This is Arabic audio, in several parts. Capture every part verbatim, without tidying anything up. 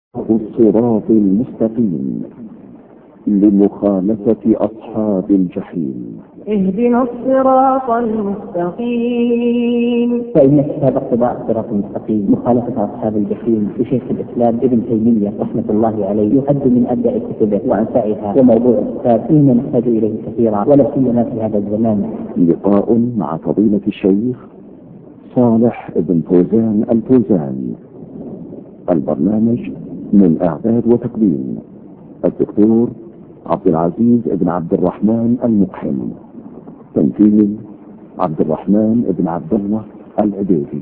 الصراط المستقيم لمخالفة أصحاب الجحيم. اهدنا الصراط المستقيم. فإن كتاب اقتضاء الصراط المستقيم مخالفة أصحاب الجحيم لشيخ الإسلام ابن تيمية رحمة الله عليه يعد من أبدع كتبه وأنفعها، وموضوع الكتاب إننا نحتاج إليه كثيرا ولا سيما في هذا الزمان. لقاء مع فضيلة الشيخ صالح بن فوزان الفوزان. البرنامج من إعداد وتقديم الدكتور عبد العزيز بن عبد الرحمن المقحم. تنفيذ عبد الرحمن بن عبد الله العبيدي.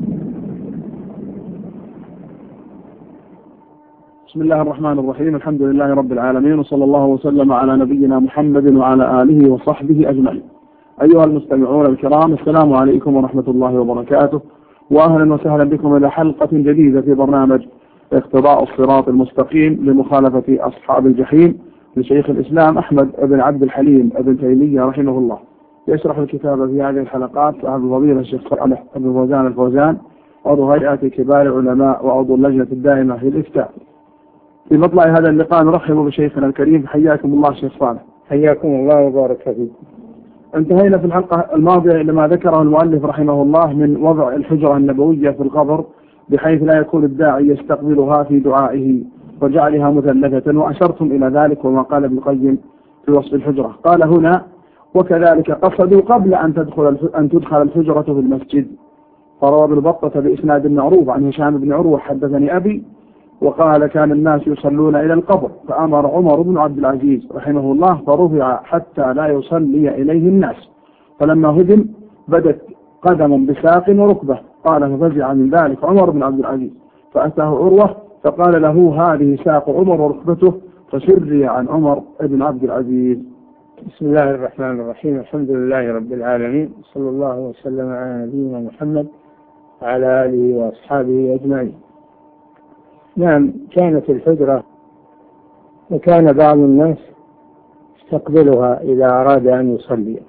بسم الله الرحمن الرحيم. الحمد لله رب العالمين، وصلى الله وسلم على نبينا محمد وعلى آله وصحبه أجمعين. أيها المستمعون الكرام، السلام عليكم ورحمة الله وبركاته، وأهلا وسهلا بكم إلى حلقة جديدة في برنامج اقتضاء الصراط المستقيم لمخالفة أصحاب الجحيم لشيخ الإسلام أحمد بن عبد الحليم ابن تيمية رحمه الله. يشرح الكتاب في هذه الحلقات صاحب الفضيلة الشيخ صالح بن فوزان الفوزان، عضو هيئة كبار العلماء وعضو اللجنة الدائمة في الإفتاء. في مطلع هذا اللقاء نرحب بشيخنا الكريم. حياكم الله شيخ صالح. حياكم الله وبارك فيكم. انتهينا في الحلقة الماضية لما ذكره المؤلف رحمه الله من وضع الحجرة النبوية في القبر بحيث لا يكون الداعي يستقبلها في دعائه وجعلها مثلثة، وأشرتم إلى ذلك وما قال ابن القيم في وصف الحجرة. قال هنا: وكذلك قصدوا قبل أن تدخل أن تدخل الحجرة في المسجد. فروى ابن بطة بإسناد معروف عن هشام بن عروة حدثني أبي وقال: كان الناس يصلون إلى القبر فأمر عمر بن عبد العزيز رحمه الله فرفع حتى لا يصلي إليه الناس، فلما هدم بدت قدم بساق وركبة. قال: ففزع من ذلك عمر بن عبد العزيز فأتاه عروة فقال له: هذه ساق عمر وركبته، فسري عن عمر بن عبد العزيز. بسم الله الرحمن الرحيم. الحمد لله رب العالمين، صلى الله وسلم على نبينا محمد وعلى آله وأصحابه أجمعين. نعم، كانت الحجرة وكان بعض الناس يستقبلها إذا أراد أن يصلي،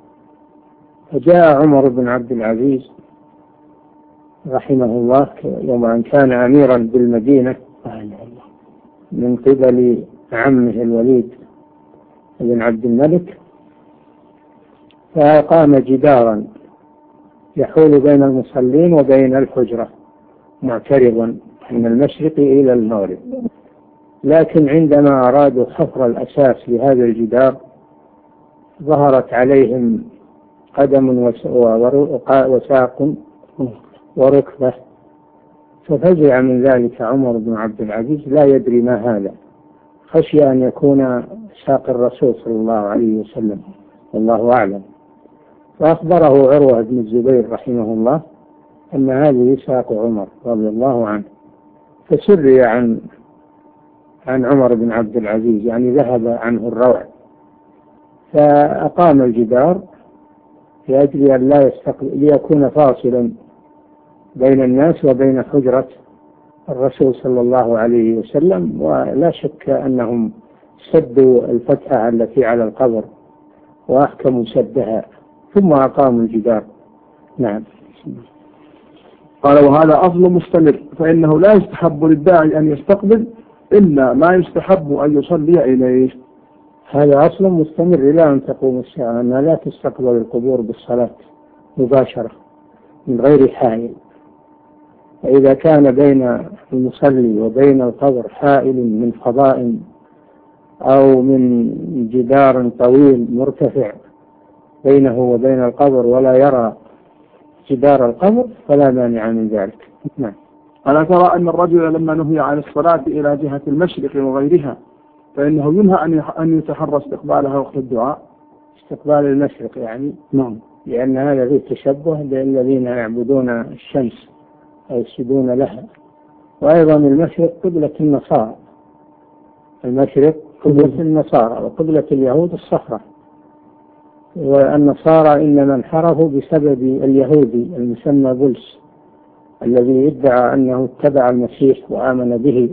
فجاء عمر بن عبد العزيز رحمه الله يوم أن كان أميرا بالمدينة من قبل عمه الوليد بن عبد الملك، فأقام جدارا يحول بين المصلين وبين الحجرة معترضا من المشرق إلى المغرب. لكن عندما أرادوا حفر الأساس لهذا الجدار ظهرت عليهم قدم وساق وركبة، ففزع من ذلك عمر بن عبد العزيز لا يدري ما هذا، خشي أن يكون ساق الرسول صلى الله عليه وسلم والله أعلم. فأخبره عروة بن الزبير رحمه الله أن هذه ساق عمر رضي الله عنه، فسري عن عن عمر بن عبد العزيز، يعني ذهب عنه الروع، فأقام الجدار لأجل أن لا يستقبل ليكون فاصلا بين الناس وبين حجرة الرسول صلى الله عليه وسلم. ولا شك أنهم سدوا الفتحة التي على القبر وأحكموا سدها ثم أقاموا الجدار. نعم. قال: وهذا أصل مستمر، فإنه لا يستحب للداعي أن يستقبل إلا ما يستحب أن يصلي إليه. هذا أصل مستمر إلى أن تقوم الساعة، أنها لا تستقبل القبور بالصلاة مباشرة من غير حائل. فإذا كان بين المصلي وبين القبر حائل من فضاء أو من جدار طويل مرتفع بينه وبين القبر ولا يرى جدار القبر فلا مانع من ذلك. نعم. ألا ترى أن الرجل لما نهي عن الصلاة إلى جهة المشرق وغيرها فإنه ينهى أن يتحرى استقبالها وقت الدعاء؟ استقبال المشرق يعني؟ نعم. لأن هذا فيه تشبه بالذين يعبدون الشمس أو يسجدون لها. وأيضا المشرق قبلة النصارى، المشرق قبلة النصارى وقبلة اليهود الصخرة، والنصارى إنما انحرفوا بسبب اليهودي المسمى بولس الذي يدعى أنه اتبع المسيح وآمن به،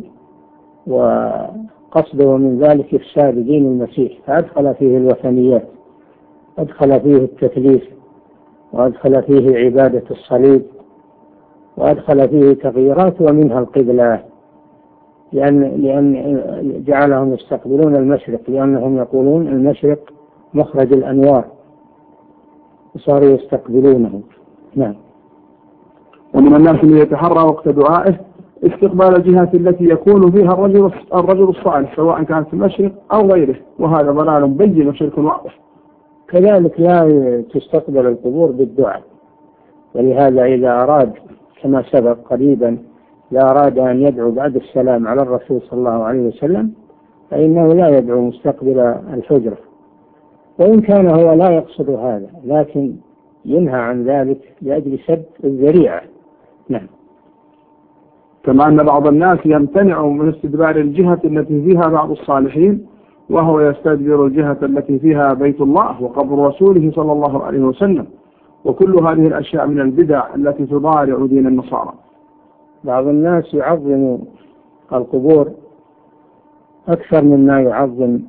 وقصده من ذلك إفساد دين المسيح، فأدخل فيه الوثنيات، أدخل فيه التثليث، وأدخل فيه عبادة الصليب، وأدخل فيه تغييرات ومنها القبلة. لأن لأن جعلهم يستقبلون المشرق، لأنهم يقولون المشرق مخرج الأنوار، وصاروا يستقبلونه. نعم. ومن الناس من يتحرى وقت دعائه استقبال الجهات التي يكون فيها الرجل الرجل الصالح، سواء كانت في المشرق أو غيره، وهذا ضلال بين وشرك واضح. كذلك لا تستقبل القبور بالدعاء، ولهذا إذا أراد كما سبق قريبا إذا أراد أن يدعو بعد السلام على الرسول صلى الله عليه وسلم فإنه لا يدعو مستقبل الحجرة، وإن كان هو لا يقصد هذا، لكن ينهى عن ذلك لأجل سد الذريعة. نعم. كما أن بعض الناس يمتنع من استدبار الجهة التي فيها بعض الصالحين، وهو يستدبر الجهة التي فيها بيت الله وقبر رسوله صلى الله عليه وسلم، وكل هذه الأشياء من البدع التي تضارع دين النصارى. بعض الناس يعظم القبور أكثر مما يعظم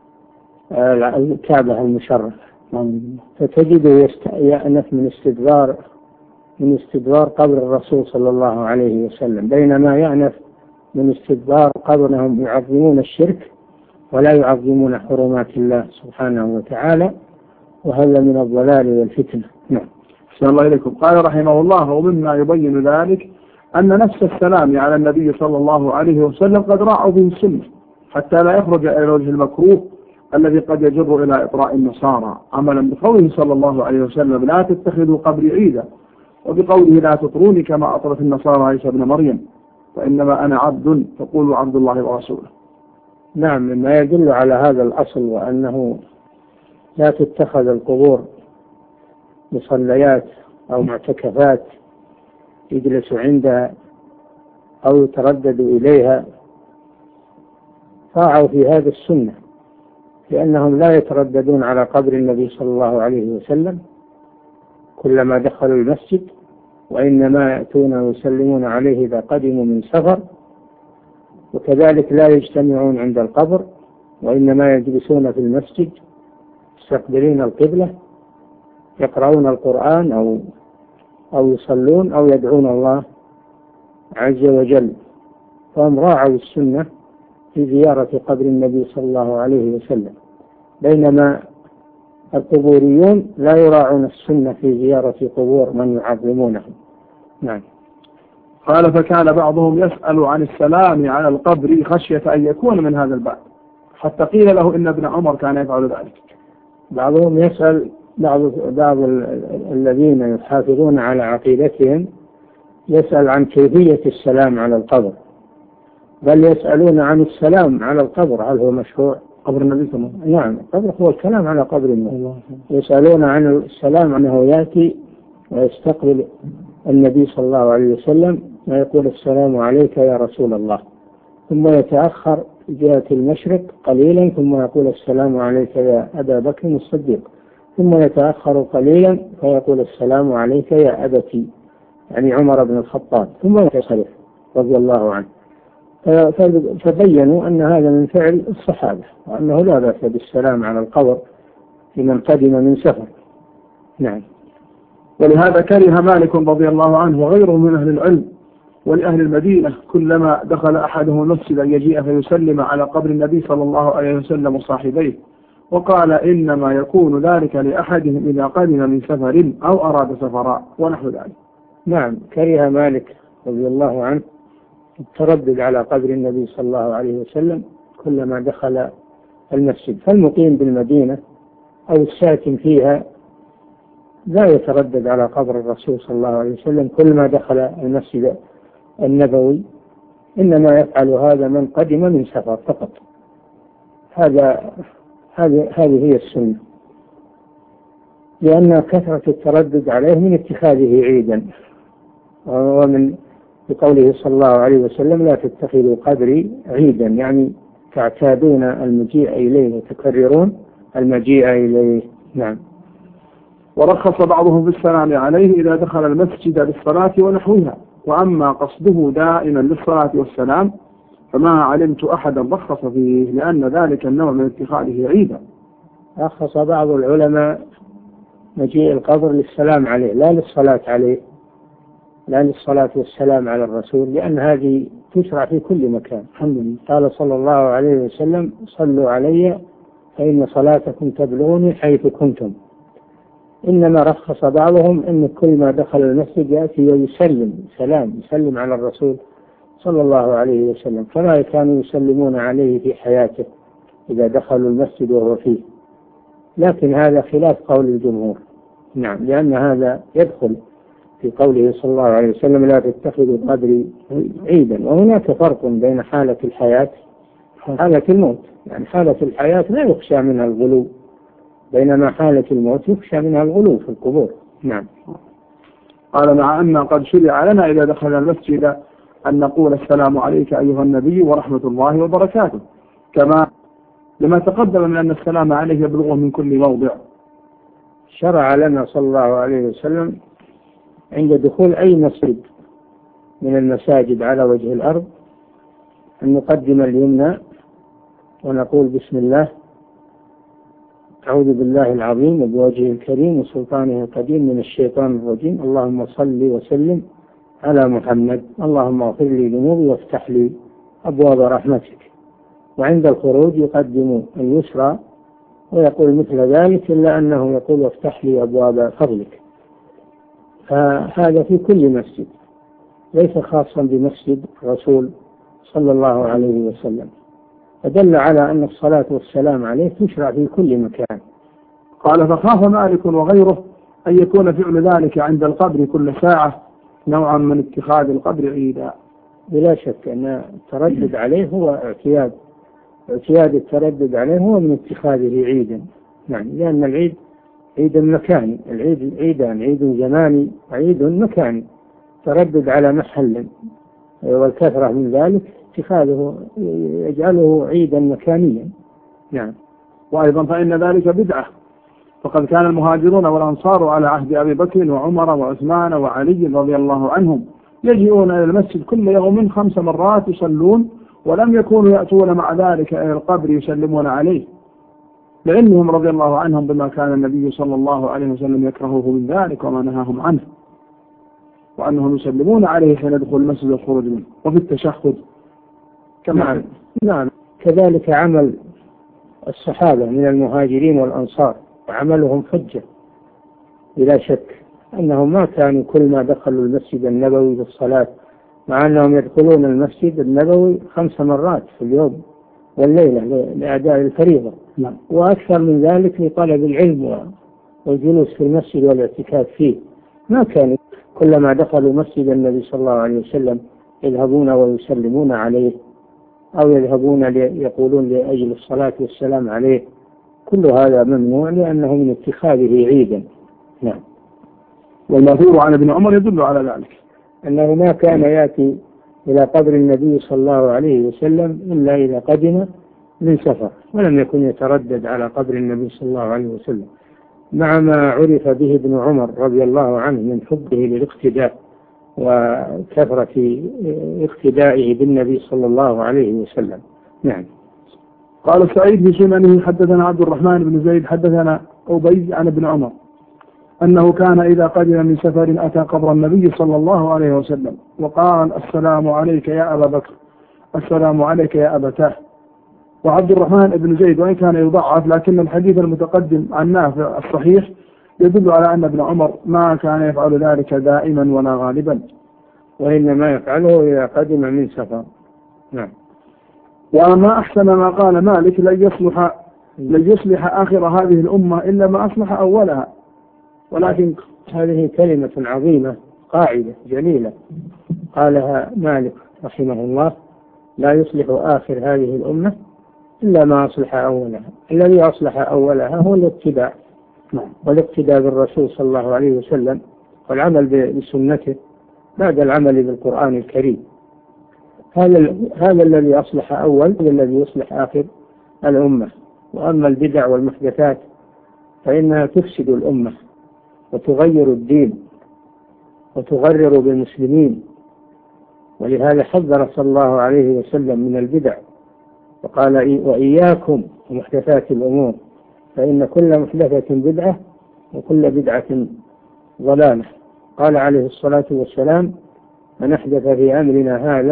الكعبة المشرفة، فتجده يأنف من استدبار من استدبار قبر الرسول صلى الله عليه وسلم، بينما يأنف من استدبار قبرهم يعظمون الشرك ولا يعظمون حرمات الله سبحانه وتعالى، وهذا من الضلال والفتنة. نعم. أحسن الله إليكم. قال رحمه الله: ومما يبين ذلك أن نفس السلام على النبي صلى الله عليه وسلم قد راعوا به السنة، حتى لا يخرج إلى وجه المكروه الذي قد يجر إلى إطراء النصارى، عملا بقوله صلى الله عليه وسلم: لا تتخذوا قبري عيدا، وبقوله: لا تطروني كما أطرت النصارى عيسى ابن مريم، فإنما أنا عبد فقولوا عبد الله ورسوله. نعم، مما يدل على هذا الأصل، وأنه لا تتخذ القبور مصليات أو معتكفات يجلس عندها أو يتردد إليها، راعوا في هذا السنة، لأنهم لا يترددون على قبر النبي صلى الله عليه وسلم كلما دخلوا المسجد، وإنما يأتون ويسلمون عليه إذا قدموا من سفر، وكذلك لا يجتمعون عند القبر، وإنما يجلسون في المسجد يستقبلون القبلة، يقرؤون القرآن أو أو يصلون أو يدعون الله عز وجل، فهم راعوا السنة في زيارة قبر النبي صلى الله عليه وسلم، بينما القبوريون لا يراعون السنة في زيارة قبور من يعظمونهم. نعم. قال: فكان بعضهم يسأل عن السلام على القبر خشية أن يكون من هذا الباب، حتى قيل له إن ابن عمر كان يفعل ذلك. بعضهم يسأل بعض بعض الذين يحافظون على عقيدتهم يسأل عن كيفية السلام على القبر، بل يسألون عن السلام على القبر هل هو مشروع؟ قبر النبي صلى الله عليه وسلم. نعم، القبر هو الكلام على قبر النبي. يسألون عن السلام أنه يأتي ويستقبل النبي صلى الله عليه وسلم ويقول: السلام عليك يا رسول الله، ثم يتأخر جهة المشرق قليلا ثم يقول: السلام عليك يا أبا بكر الصديق، ثم يتأخر قليلا فيقول: السلام عليك يا أبتي، يعني عمر بن الخطاب، ثم ينصرف رضي الله عنه. فبينوا أن هذا من فعل الصحابة، وأنه لا بأس بالسلام على القبر لمن قدم من سفر. نعم. ولهذا كره مالك رضي الله عنه وغيره من أهل العلم ولأهل المدينة كلما دخل أحدهم المسجد أن يجيء فيسلم على قبر النبي صلى الله عليه وسلم وصاحبيه، وقال: إنما يكون ذلك لأحدهم إذا قدم من سفر أو أراد سفرا ونحو ذلك. نعم، كره مالك رضي الله عنه التردد على قبر النبي صلى الله عليه وسلم كلما دخل المسجد، فالمقيم بالمدينة أو الساكن فيها لا يتردد على قبر الرسول صلى الله عليه وسلم كلما دخل المسجد النبوي، إنما يفعل هذا من قدم من سفر فقط. هذا هذه هذه هي السنة، لأن كثرة التردد عليه من اتخاذه عيدا، ومن بقوله صلى الله عليه وسلم: لا تتخذوا قبري عيدا، يعني تعتادون المجيء إليه وتكررون المجيء إليه. نعم. ورخص بعضهم في السلام عليه إذا دخل المسجد للصلاة ونحوها، وأما قصده دائما للصلاة والسلام فما علمت أحدا رخص فيه، لأن ذلك النوع من اتخاذه عيدا. رخص بعض العلماء مجيء القبر للسلام عليه لا للصلاة عليه، لا للصلاة والسلام على الرسول، لأن هذه تشرع في كل مكان. الحمد لله. قال صلى الله عليه وسلم صلوا علي فإن صلاتكم تبلغني حيث كنتم. إنما رخص بعضهم أن كل ما دخل المسجد يأتي ويسلم سلام يسلم على الرسول صلى الله عليه وسلم كما كانوا يسلمون عليه في حياته إذا دخلوا المسجد وهو فيه، لكن هذا خلاف قول الجمهور. نعم، لأن هذا يدخل في قوله صلى الله عليه وسلم لا تتخذوا قبري عيدا. وهناك فرق بين حالة الحياة وحالة الموت. يعني حالة الحياة لا يخشى منها الغلو، بينما حالة الموت يخشى منها الغلو في القبور. نعم. قال مع أن قد شرع لنا إذا دخل المسجد أن نقول السلام عليك أيها النبي ورحمة الله وبركاته، كما لما تقدم من أن السلام عليه يبلغه من كل موضع. شرع لنا صلى الله عليه وسلم عند دخول أي مسجد من المساجد على وجه الأرض أن نقدم اليمنى ونقول بسم الله أعوذ بالله العظيم وبوجهه الكريم وسلطانه القديم من الشيطان الرجيم، اللهم صل وسلم على محمد، اللهم اغفر لي ذنوبي وافتح لي أبواب رحمتك. وعند الخروج يقدم اليسرى ويقول مثل ذلك، إلا أنه يقول وافتح لي أبواب فضلك. فهذا في كل مسجد، ليس خاصا بمسجد الرسول صلى الله عليه وسلم، فدل على أن الصلاة والسلام عليه تشرع في كل مكان. قال فخاف مالك وغيره أن يكون فعل ذلك عند القبر كل ساعة نوعا من اتخاذ القبر عيدا. بلا شك أن التردد عليه هو اعتياد اعتياد التردد عليه هو من اتخاذه عيدا. يعني لأن العيد عيد مكاني، العيد عيدان، عيد زماني وعيد مكاني، تردد على محل، والكثرة من ذلك اتخاذه يجعله عيدا مكانيا. نعم. وأيضا فإن ذلك بدعة، فقد كان المهاجرون والأنصار على عهد أبي بكر وعمر وعثمان وعلي رضي الله عنهم يجيئون إلى المسجد كل يوم خمس مرات يصلون، ولم يكونوا يأتون مع ذلك إلى القبر يسلمون عليه، لعلمهم رضي الله عنهم بما كان النبي صلى الله عليه وسلم يكرهه من ذلك وما نهاهم عنه، وأنهم يسلمون عليه حين يدخل المسجد والخروج منه وفي التشهد كما. نعم. نعم. كذلك عمل الصحابة من المهاجرين والأنصار وعملهم حجة بلا شك، أنهم ما كانوا كل ما دخلوا المسجد النبوي بالصلاة، مع أنهم يدخلون المسجد النبوي خمس مرات في اليوم والليلة لأداء الفريضة. نعم. وأكثر من ذلك لطلب العلم والجلوس في المسجد والاعتكاف فيه. ما كانوا كلما دخلوا مسجد النبي صلى الله عليه وسلم يذهبون ويسلمون عليه أو يذهبون يقولون لأجل الصلاة والسلام عليه. كل هذا ممنوع لأنه من اتخاذه عيدا. نعم. والمأثور عن ابن عمر يدل على ذلك، أنه ما كان يأتي إلى قبر النبي صلى الله عليه وسلم إلا إذا قدم من سفر، ولم يكن يتردد على قبر النبي صلى الله عليه وسلم، مع ما عرف به ابن عمر رضي الله عنه من حبه للاقتداء وكثرة اقتدائه بالنبي صلى الله عليه وسلم. نعم. قال سعيد في سننه حدثنا عبد الرحمن بن زيد حدثنا أبي عن ابن عمر أنه كان إذا قدم من سفر أتى قبر النبي صلى الله عليه وسلم وقال السلام عليك يا أبا بكر، السلام عليك يا أبتاه. وعبد الرحمن بن زيد وإن كان يضعف لكن الحديث المتقدم عن نافع الصحيح يدل على أن ابن عمر ما كان يفعل ذلك دائما ولا غالبا، وإنما يفعله إذا قدم من سفر. نعم. وما أحسن ما قال مالك لن يصلح لن يصلح آخر هذه الأمة إلا ما أصلح أولها. ولكن هذه كلمة عظيمة، قاعدة جليلة قالها مالك رحمه الله: لا يصلح آخر هذه الأمة إلا ما أصلح أولها. الذي أصلح أولها هو الاتباع، والاقتداء بالرسول صلى الله عليه وسلم والعمل بسنته بعد العمل بالقرآن الكريم. هذا هذا الذي أصلح أول، هذا الذي يصلح آخر الأمة. وأما البدع والمحدثات فإنها تفسد الأمة وتغير الدين وتغرر بالمسلمين، ولهذا حذر صلى الله عليه وسلم من البدع وقال: وإياكم ومحدثات الأمور فإن كل محدثة بدعة وكل بدعة ضلالة. قال عليه الصلاة والسلام: من أحدث في أمرنا هذا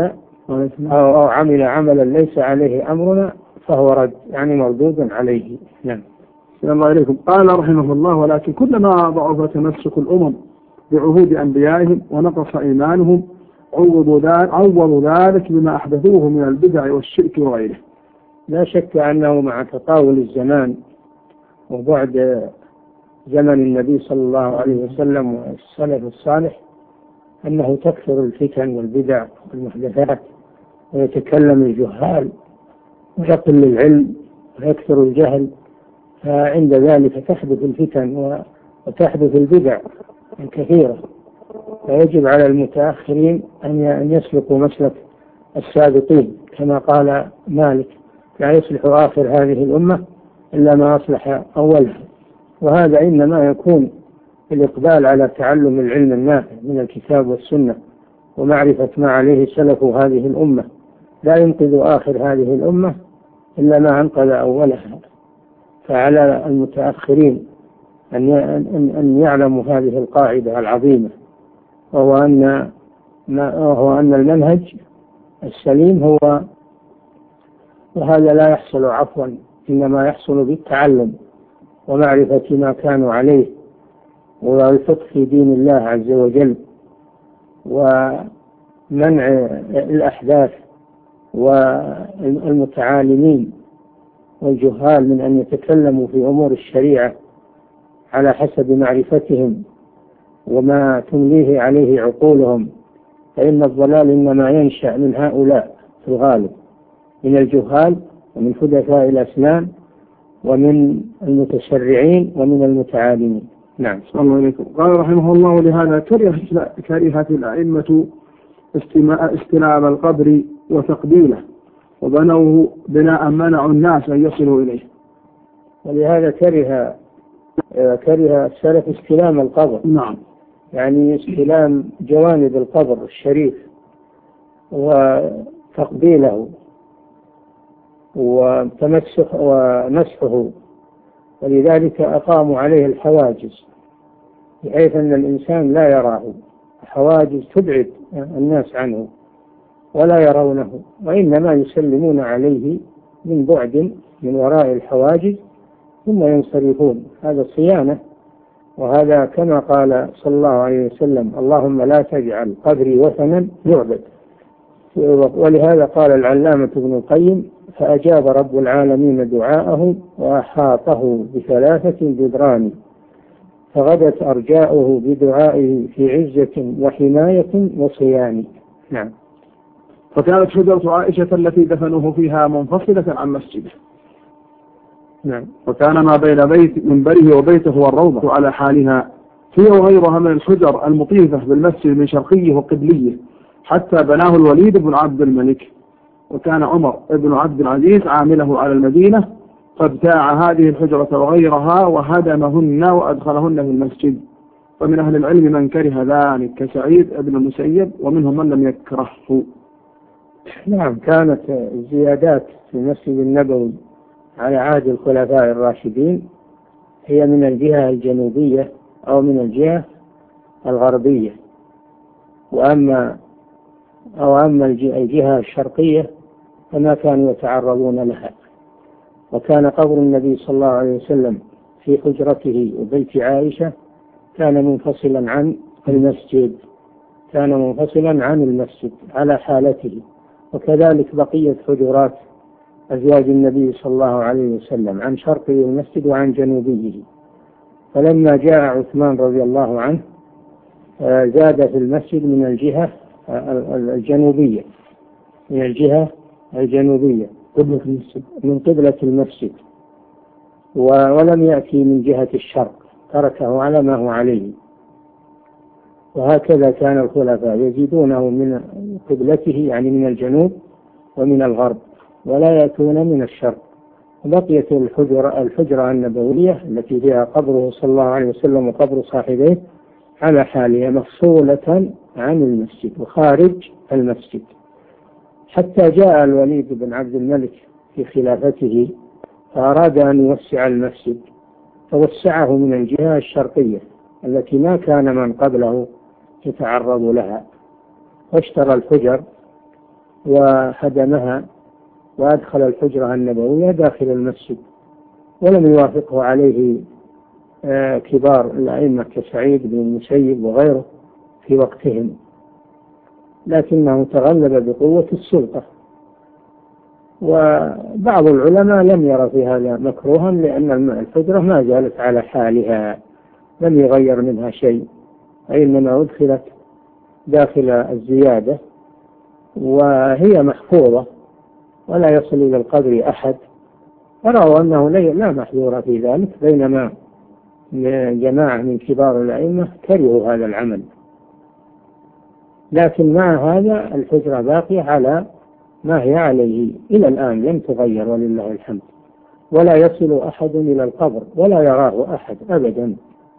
أو, أو عمل عملا ليس عليه أمرنا فهو رد، يعني مردود عليه. نعم. السلام عليكم. قال رحمه الله: ولكن كلما ضعف تمسك الأمم بعهود أنبيائهم ونقص إيمانهم عوضوا ذلك, عوضوا ذلك بما أحدثوه من البدع والشرك وغيره. لا شك أنه مع تطاول الزمان وبعد زمن النبي صلى الله عليه وسلم والسلف الصالح أنه تكثر الفتن والبدع والمحدثات، ويتكلم الجهال ويقل العلم ويكثر الجهل، فعند ذلك تحدث الفتن وتحدث البدع الكثيرة. فيجب على المتأخرين أن يسلكوا مسلك السابقين، كما قال مالك: لا يصلح آخر هذه الأمة إلا ما أصلح أولها. وهذا إنما يكون الإقبال على تعلم العلم النافع من الكتاب والسنة ومعرفة ما عليه سلف هذه الأمة. لا ينقذ آخر هذه الأمة إلا ما أنقذ أولها. فعلى المتأخرين أن يعلموا هذه القاعدة العظيمة، وهو أن وهو أن المنهج السليم هو، وهذا لا يحصل عفوا، إنما يحصل بالتعلم ومعرفة ما كانوا عليه والفقه في دين الله عز وجل، ومنع الأحداث والمتعالمين والجهال من أن يتكلموا في أمور الشريعة على حسب معرفتهم وما تمليه عليه عقولهم، فإن الضلال إنما ينشأ من هؤلاء في الغالب، من الجهال ومن حدثاء الأسنان ومن المتشرعين ومن المتعالمين. نعم. صلى الله عليه وسلم. قال رحمه الله: ولهذا كرهت الأئمة استلام القبر وتقبيله، وبنوه بناء منعوا الناس أن يصلوا إليه. ولهذا كره كره السلف استلام القبر. نعم. يعني استلام جوانب القبر الشريف وتقبيله وتمسح ومسحه، ولذلك أقاموا عليه الحواجز بحيث أن الإنسان لا يراه، حواجز تبعد الناس عنه ولا يرونه، وإنما يسلمون عليه من بعد من وراء الحواجز ثم ينصرفون. هذا صيانة، وهذا كما قال صلى الله عليه وسلم: اللهم لا تجعل قبري وثنا يعبد. ولهذا قال العلامة ابن القيم: فأجاب رب العالمين دعاءه وأحاطه بثلاثة جدران، فغدت أرجاؤه بدعائه في عزة وحماية وصيان. نعم. فكانت حجرة عائشة التي دفنوه فيها منفصلة عن مسجده. نعم. وكان ما بين بيت منبره وبيته والروضة على حالها، هي وغيرها من الحجر المطيفة بالمسجد من شرقيه وقبليه، حتى بناه الوليد بن عبد الملك، وكان عمر بن عبد العزيز عامله على المدينة، فابتاع هذه الحجرة وغيرها وهدمهن وأدخلهن في المسجد. ومن أهل العلم من كره ذلك كسعيد بن المسيب، ومنهم من لم يكرهه. نعم. كانت الزيادات في المسجد النبوي على عهد الخلفاء الراشدين هي من الجهة الجنوبية أو من الجهة الغربية، وأما أو أما الجهة الشرقية فما كانوا يتعرضون لها. وكان قبر النبي صلى الله عليه وسلم في حجرته وبيت عائشة كان منفصلا عن المسجد، كان منفصلا عن المسجد على حالته، وكذلك بقية حجرات أزواج النبي صلى الله عليه وسلم عن شرقه المسجد وعن جنوبه. فلما جاء عثمان رضي الله عنه زاد في المسجد من الجهة الجنوبية، من الجهة الجنوبية من قبلة المسجد، ولم يأتي من جهة الشرق، تركه على ما هو عليه. وهكذا كان الخلفاء يزيدونه من قبلته، يعني من الجنوب ومن الغرب، ولا يأتون من الشرق. بقيت الحجرة, الحجرة النبوية التي فيها قبره صلى الله عليه وسلم وقبر صاحبيه على حالها مفصولة عن المسجد وخارج المسجد، حتى جاء الوليد بن عبد الملك في خلافته فأراد أن يوسع المسجد، فوسعه من الجهة الشرقية التي ما كان من قبله يتعرض لها، واشترى الحجر وهدمها وأدخل الحجرة النبوية داخل المسجد، ولم يوافقه عليه كبار الأئمة كسعيد بن المسيب وغيره في وقتهم، لكنه تغلب بقوة السلطة. وبعض العلماء لم يرى في هذا مكروها، لأن الحجرة ما زالت على حالها، لم يغير منها شيء، وإنما أدخلت داخل الزيادة وهي محفوظة ولا يصل إلى القبر أحد، فرأوا أنه لا محذور في ذلك، بينما جماعة من كبار الأئمة كرهوا هذا العمل. لكن مع هذا الحجرة باقية على ما هي عليه إلى الآن، لم تغير ولله الحمد، ولا يصل أحد إلى القبر ولا يراه أحد أبدا،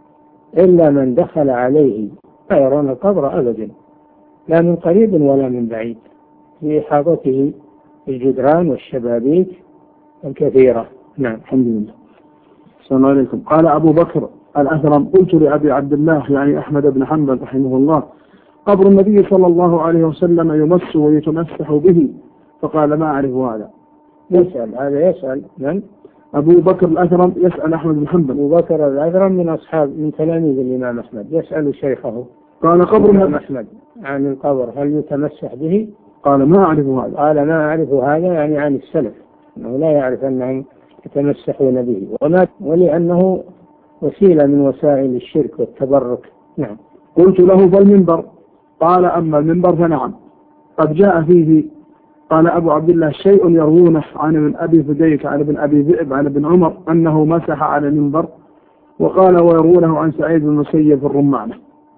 إلا من دخل عليه لا يرون القبر أبدا، لا من قريب ولا من بعيد، في إحاطته الجدران والشبابيك الكثيرة. نعم. الحمد لله. السلام عليكم. قال أبو بكر الأثرم: قلت لأبي عبد الله يعني أحمد بن حنبل رحمه الله: قبر النبي صلى الله عليه وسلم يمس ويتمسح به، فقال: ما أعرف هذا. يسأل هذا يسأل من؟ أبو بكر الأثرم يسأل أحمد بن حنبل. أبو بكر الأثرم من أصحاب من تلاميذ الإمام أحمد، يسأل شيخه. قال: قبر الإمام أحمد عن القبر هل يتمسح به؟ قال: ما أعرف هذا. قال: ما أعرف هذا يعني عن السلف، أنه لا يعرف أنهم يتمسحون به، وما ولأنه وسيلة من وسائل الشرك والتبرك. نعم. قلت له: فالمنبر؟ قال: أما المنبر فنعم، قد جاء فيه. قال أبو عبد الله: شيء يروونه عن ابن أبي فديك عن ابن أبي ذئب عن ابن عمر أنه مسح على المنبر، وقال ويرونه عن سعيد بن المسيب في الرمانة.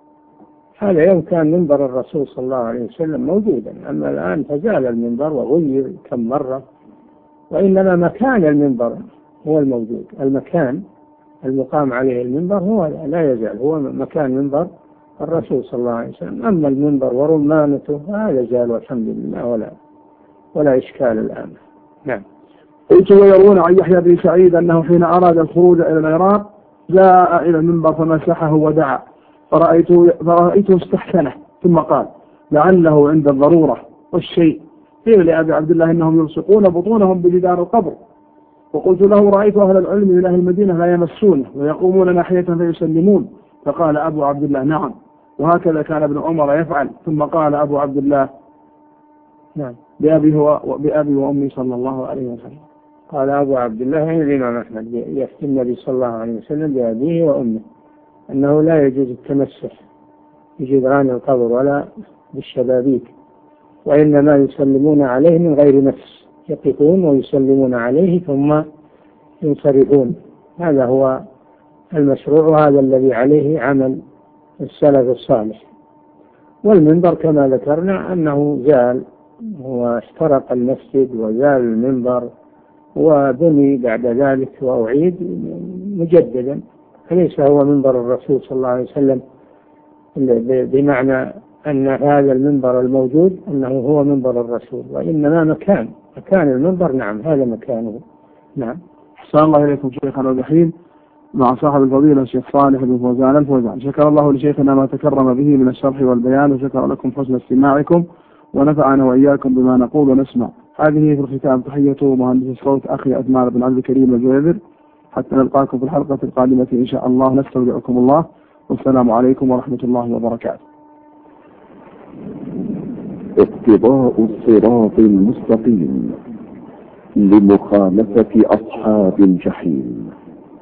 هذا يوم كان منبر الرسول صلى الله عليه وسلم موجودا، أما الآن فزال المنبر وغير كم مرة، وإنما مكان المنبر هو الموجود، المكان المقام عليه المنبر هو لا يزال هو مكان منبر الرسول صلى الله عليه وسلم. أما المنبر ورمانته هذا زال والحمد لله، ولا ولا إشكال الآن. نعم. قلت: ويرون عن يحيى بن سعيد أنه حين أراد الخروج إلى العراق جاء إلى المنبر فمسحه ودعا، فرأيته, فرأيته استحسنه، ثم قال: لعله عند الضرورة والشيء. قيل لأبي عبد الله: إنهم يلصقون بطونهم بجدار القبر. وقلت له: رأيت أهل العلم من أهل المدينة لا يمسونه ويقومون ناحية فيسلمون. فقال أبو عبد الله: نعم، وهكذا كان ابن عمر يفعل. ثم قال أبو عبد الله: نعم، بأبي وبأبي وأمي صلى الله عليه وسلم. قال أبو عبد الله يعني الإمام أحمد يفتي النبي صلى الله عليه وسلم بأبيه وأمه أنه لا يجوز التمسح بجدران القبر ولا بالشبابيك، وإنما يسلمون عليه من غير نفس، يقفون ويسلمون عليه ثم ينصرفون. هذا هو المشروع، وهذا الذي عليه عمل السلف الصالح. والمنبر كما ذكرنا أنه زال واحترق المسجد وزال المنبر وبني بعد ذلك وأعيد مجددا، فليس هو منبر الرسول صلى الله عليه وسلم بمعنى أن هذا المنبر الموجود أنه هو منبر الرسول، وإنما مكان مكان المنبر. نعم، هذا مكانه. نعم. أحسن الله إليكم شيخنا الرحيم، مع صاحب الفضيلة الشيخ صالح بن فوزان الفوزان. شكر الله لشيخنا ما تكرم به من الشرح والبيان، وشكر لكم حسن استماعكم، ونفعنا وإياكم بما نقول ونسمع. هذه في الختام تحية مهندس الصوت أخي أدمار بن عبد الكريم الجويبر، حتى نلقاكم في الحلقة القادمة إن شاء الله. نستودعكم الله، والسلام عليكم ورحمة الله وبركاته. اقتضاء الصراط المستقيم لمخالفة أصحاب الجحيم.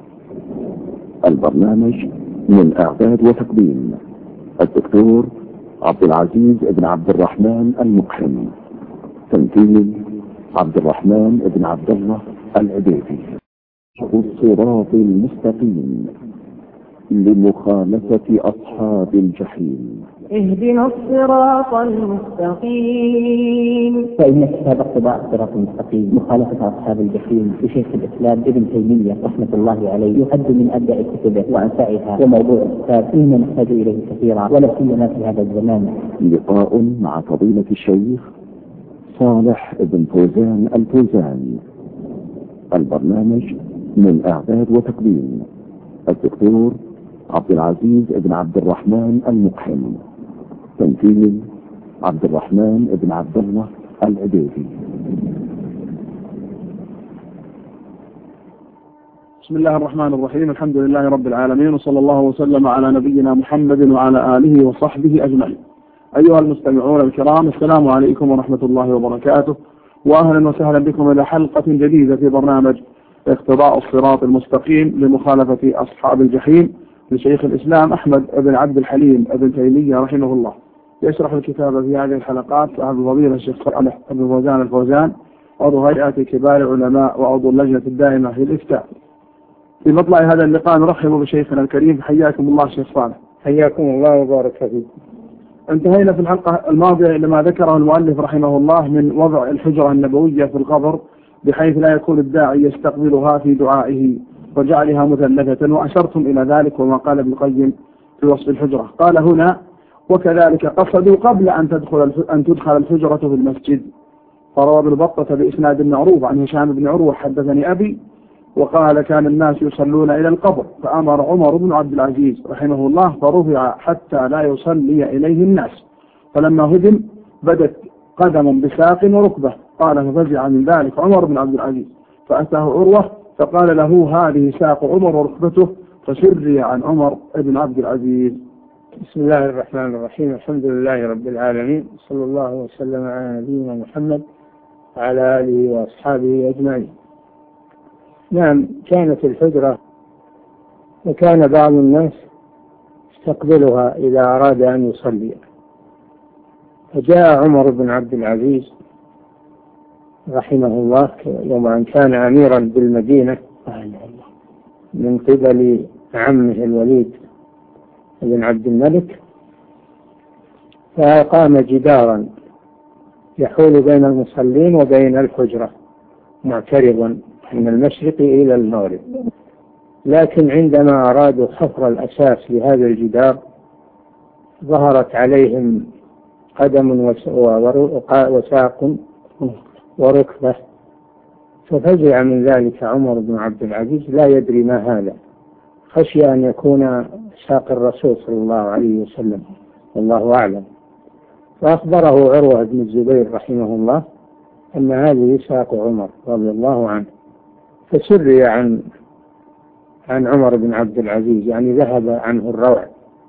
البرنامج من إعداد وتقديم الدكتور عبد العزيز بن عبد الرحمن المقحم، تنفيذ عبد الرحمن بن عبد الله العبيدي. الصراط المستقيم لمخالفة أصحاب الجحيم. اهدنا الصراط المستقيم. فإن كتاب اقتضاء الصراط المستقيم مخالفة أصحاب الجحيم لشيخ الإسلام ابن تيمية رحمة الله عليه يعد من أبدع كتبه وأنفعها، وموضوع الكتاب فيما نحتاج إليه كثيرا، ولا سيما في هذا الزمان. لقاء مع فضيلة الشيخ صالح بن فوزان الفوزان. البرنامج من إعداد وتقديم الدكتور عبد العزيز بن عبد الرحمن المقحم، تنفيذ عبد الرحمن بن عبد الله العبيدي. بسم الله الرحمن الرحيم. الحمد لله رب العالمين، وصلى الله وسلم على نبينا محمد وعلى آله وصحبه أجمعين. أيها المستمعون الكرام، السلام عليكم ورحمة الله وبركاته، وأهلا وسهلا بكم إلى حلقة جديدة في برنامج اقتضاء الصراط المستقيم لمخالفة أصحاب الجحيم لشيخ الإسلام أحمد بن عبد الحليم بن تيمية رحمه الله. يشرح الكتاب في هذه الحلقات صاحب الفضيلة الشيخ صالح بن فوزان الفوزان، عضو هيئة كبار العلماء وعضو اللجنة الدائمة في الإفتاء. في مطلع هذا اللقاء نرحب بشيخنا الكريم. حياكم الله شيخ صالح. حياكم الله وبارك فيكم. انتهينا في الحلقة الماضية إلى ما ذكره المؤلف رحمه الله من وضع الحجرة النبوية في القبر بحيث لا يكون الداعي يستقبلها في دعائه وجعلها مثلثة، وأشرتم إلى ذلك وما قال ابن القيم في وصف الحجرة. قال هنا: وكذلك قصدوا قبل أن تدخل أن تدخل الحجرة في المسجد. فروى ابن بطة بإسناد معروف عن هشام بن عروة حدثني أبي وقال: كان الناس يصلون إلى القبر فأمر عمر بن عبد العزيز رحمه الله فرفع حتى لا يصلي إليه الناس، فلما هدم بدت قدم بساق وركبة. قال: ففزع من ذلك عمر بن عبد العزيز فأتاه عروة فقال له: هذه ساق عمر وركبته، فسري عن عمر بن عبد العزيز. بسم الله الرحمن الرحيم. الحمد لله رب العالمين، صلى الله وسلم على نبينا محمد وعلى آله وأصحابه أجمعين. نعم، كانت الحجرة وكان بعض الناس يستقبلها إذا أراد أن يصلي، فجاء عمر بن عبد العزيز رحمه الله يوم أن كان أميرا بالمدينة من قبل عمه الوليد بن عبد الملك، فأقام جدارا يحول بين المصلين وبين الحجرة معترضا من المشرق إلى المغرب. لكن عندما أرادوا حفر الأساس لهذا الجدار ظهرت عليهم قدم وساق وركبة، ففزع من ذلك عمر بن عبد العزيز لا يدري ما هذا، خشي أن يكون ساق الرسول صلى الله عليه وسلم والله أعلم. فأخبره عروة بن الزبير رحمه الله أن هذه ساق عمر رضي الله عنه، فسري عن عن عمر بن عبد العزيز، يعني ذهب عنه الروع،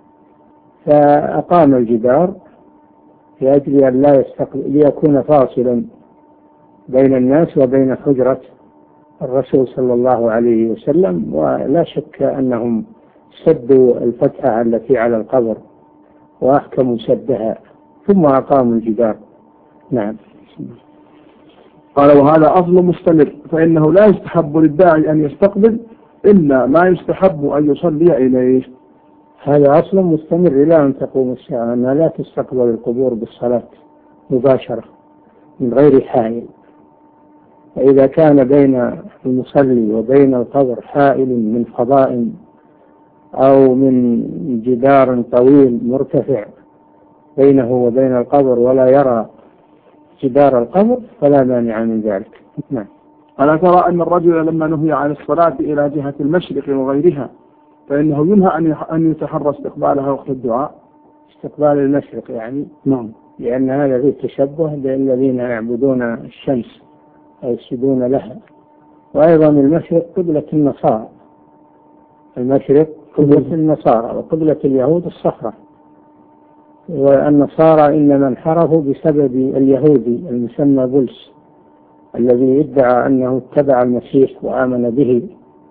فأقام الجدار لأجل أن لا يستقبل ليكون فاصلا بين الناس وبين حجرة الرسول صلى الله عليه وسلم. ولا شك أنهم سدوا الفتحة التي على القبر وأحكموا سدها ثم أقاموا الجدار. نعم. قال: وهذا أصل مستمر، فإنه لا يستحب للداعي أن يستقبل إلا ما يستحب أن يصلي إليه. هذا أصل مستمر إلى أن تقوم الساعة، أنها لا تستقبل القبور بالصلاة مباشرة من غير حائل. فإذا كان بين المصلي وبين القبر حائل من فضاء أو من جدار طويل مرتفع بينه وبين القبر ولا يرى جدار القبر فلا مانع من ذلك. نعم. ألا ترى أن الرجل لما نهي عن الصلاة إلى جهة المشرق وغيرها فإنه ينهى أن يتحرى استقبالها وقت الدعاء؟ استقبال المشرق يعني؟ نعم. لأن هذا فيه تشبه بالذين يعبدون الشمس أو يسجدون لها. وأيضا المشرق قبلة النصارى، المشرق قبلة النصارى وقبلة اليهود الصخرة، والنصارى إنما انحرفوا بسبب اليهودي المسمى بولس الذي ادعى أنه اتبع المسيح وآمن به،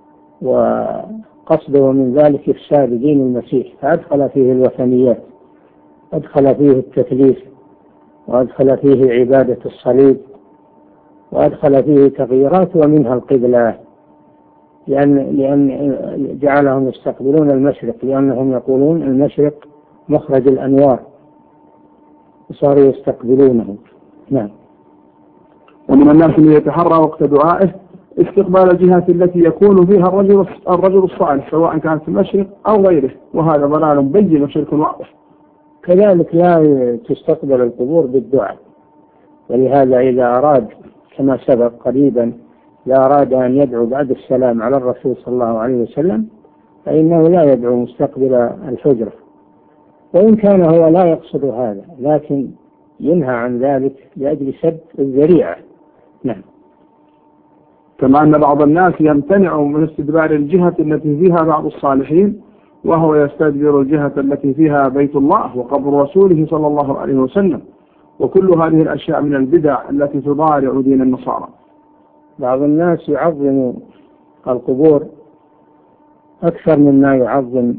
وقصده من ذلك إفساد دين المسيح، فأدخل فيه الوثنيات، أدخل فيه التثليث، وأدخل فيه عبادة الصليب، وأدخل فيه تغييرات ومنها القبلة، لأن لأن جعلهم يستقبلون المشرق لأنهم يقولون المشرق مخرج الأنوار، وصاروا يستقبلونه. نعم. ومن الناس من يتحرى وقت دعائه استقبال الجهات التي يكون فيها الرجل الرجل الصالح سواء كانت في المشرق أو غيره، وهذا ضلال بين وشرك واضح. كذلك لا تستقبل القبور بالدعاء، ولهذا إذا أراد كما سبق قريبا إذا أراد أن يدعو بعد السلام على الرسول صلى الله عليه وسلم فإنه لا يدعو مستقبل الحجرة، وإن كان هو لا يقصد هذا، لكن ينهى عن ذلك لأجل سد الذريعة. نعم. كما أن بعض الناس يمتنع من استدبار الجهة التي فيها بعض الصالحين، وهو يستدبر الجهة التي فيها بيت الله وقبر رسوله صلى الله عليه وسلم، وكل هذه الأشياء من البدع التي تضارع دين النصارى. بعض الناس يعظم القبور أكثر مما يعظم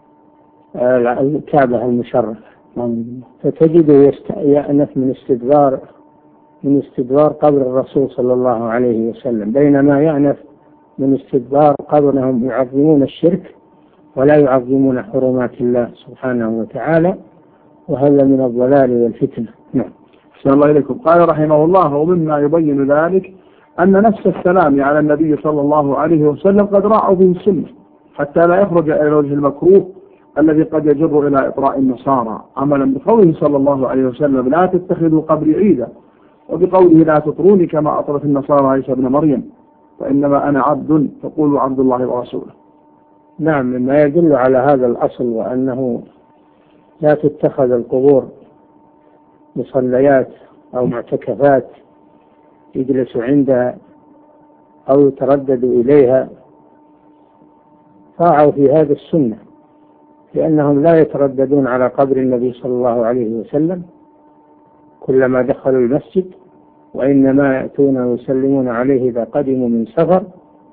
الكعبة المشرفة، فتجده يأنف من استدبار من استدبار قبر الرسول صلى الله عليه وسلم، بينما يأنف من استدبار قبرهم يعظمون الشرك ولا يعظمون حرمات الله سبحانه وتعالى، وهذا من الضلال والفتنة. نعم. أحسن الله إليكم. قال رحمه الله: ومما يبين ذلك أن نفس السلام على النبي صلى الله عليه وسلم قد راعوا به السنة حتى لا يخرج إلى وجه المكروه الذي قد يجر إلى إطراء النصارى، عملا بقوله صلى الله عليه وسلم: لا تتخذوا قبري عيدا، وبقوله: لا تطروني كما أطرت النصارى عيسى ابن مريم، فإنما أنا عبد فقولوا عبد الله ورسوله. نعم، مما يدل على هذا الأصل، وأنه لا تتخذ القبور مصليات أو معتكفات يجلس عندها أو يتردد إليها، راعوا في هذا السنة، لأنهم لا يترددون على قبر النبي صلى الله عليه وسلم كلما دخلوا المسجد، وإنما يأتون ويسلمون عليه إذا قدموا من سفر،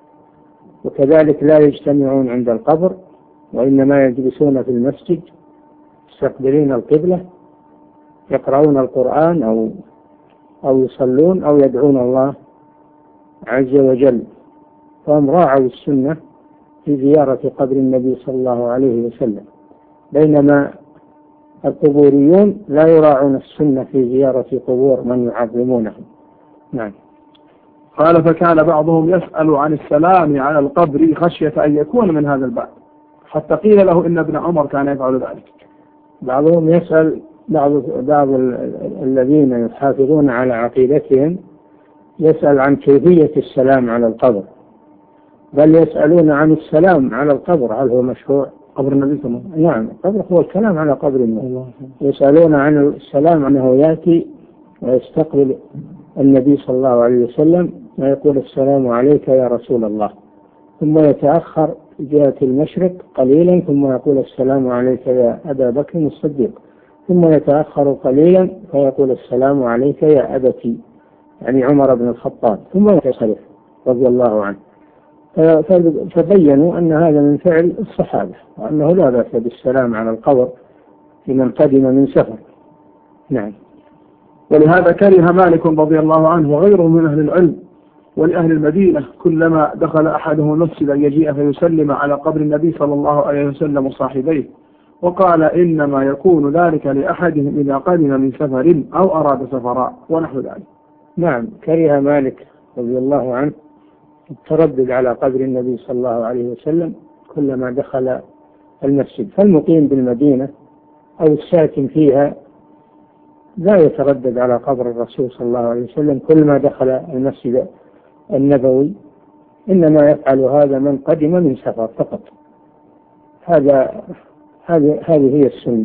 وكذلك لا يجتمعون عند القبر، وإنما يجلسون في المسجد مستقبلين القبلة، يقرؤون القرآن أو أو يصلون أو يدعون الله عز وجل، فهم راعوا السنة في زيارة قبر النبي صلى الله عليه وسلم، بينما القبوريون لا يراعون السنة في زيارة قبور من يعظمونه. نعم. قال: فكان بعضهم يسأل عن السلام على القبر خشية أن يكون من هذا الباب، حتى قيل له إن ابن عمر كان يفعل ذلك. بعضهم يسأل بعض بعض الذين يحافظون على عقيدتهم يسأل عن كيفية السلام على القبر، بل يسألون عن السلام على القبر هل هو مشروع؟ قبر النبي صلى الله عليه وسلم. نعم، القبر هو الكلام على قبر النبي. يسألون عن السلام أنه يأتي ويستقبل النبي صلى الله عليه وسلم ويقول: السلام عليك يا رسول الله، ثم يتأخر جهة المشرق قليلا ثم يقول: السلام عليك يا أبا بكر الصديق، ثم يتأخر قليلا فيقول: السلام عليك يا أبتي، يعني عمر بن الخطاب، ثم ينصرف رضي الله عنه. فبينوا أن هذا من فعل الصحابة، وأنه لا بأس بالسلام على القبر لمن قدم من سفر. نعم. ولهذا كره مالك رضي الله عنه وغيره من أهل العلم ولأهل المدينة كلما دخل أحدهم المسجد أن يجيء فيسلم على قبر النبي صلى الله عليه وسلم وصاحبيه، وقال: إنما يكون ذلك لأحدهم إذا قدم من سفر أو أراد سفراء ونحو ذلك. نعم، كره مالك رضي الله عنه التردد على قبر النبي صلى الله عليه وسلم كلما دخل المسجد، فالمقيم بالمدينة أو الساكن فيها لا يتردد على قبر الرسول صلى الله عليه وسلم كلما دخل المسجد النبوي، إنما يفعل هذا من قدم من سفر فقط. هذا هذه هذه هي السنة،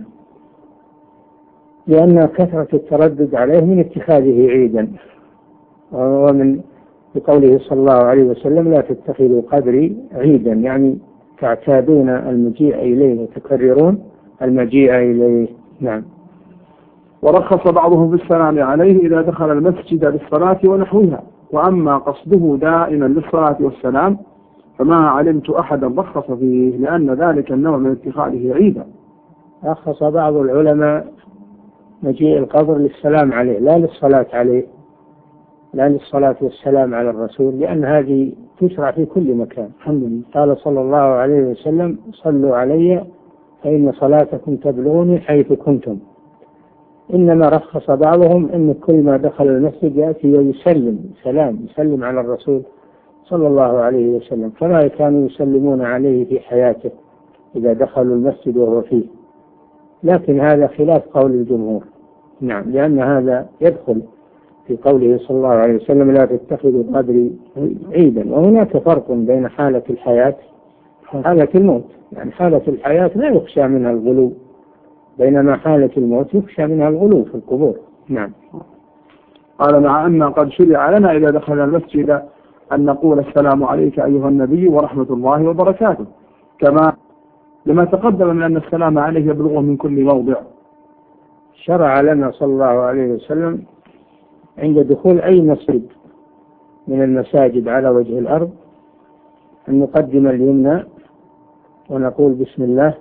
لأن كثرة التردد عليه من اتخاذه عيدا، ومن بقوله صلى الله عليه وسلم: لا تتخذوا قبري عيدا، يعني تعتادون المجيء إليه وتكررون المجيء إليه. نعم. ورخص بعضهم في السلام عليه إذا دخل المسجد للصلاة ونحوها، وأما قصده دائما للصلاة والسلام فما علمت أحدا رخص فيه، لأن ذلك النوع من اتخاذه عيدا. رخص بعض العلماء مجيء القبر للسلام عليه لا للصلاة عليه، لا للصلاة والسلام على الرسول، لأن هذه تشرع في كل مكان. الحمد لله. قال صلى الله عليه وسلم: صلوا علي فإن صلاتكم تبلغني حيث كنتم. إنما رخص بعضهم أن كل ما دخل المسجد يأتي ويسلم سلام يسلم على الرسول صلى الله عليه وسلم، كما كانوا يسلمون عليه في حياته إذا دخلوا المسجد وهو فيه، لكن هذا خلاف قول الجمهور. نعم، لأن هذا يدخل في قوله صلى الله عليه وسلم: لا تتخذوا قبري عيدا. وهناك فرق بين حالة الحياة وحالة الموت، يعني حالة الحياة لا يخشى منها الغلو، بينما حالة الموت يخشى منها الغلو في القبور. نعم. قال مع أن قد شرع لنا إذا دخلنا المسجد أن نقول السلام عليك أيها النبي ورحمة الله وبركاته، كما لما تقدم من أن السلام عليه يبلغه من كل موضع. شرع لنا صلى الله عليه وسلم عند دخول أي مسجد من المساجد على وجه الأرض أن نقدم اليمنى ونقول بسم الله،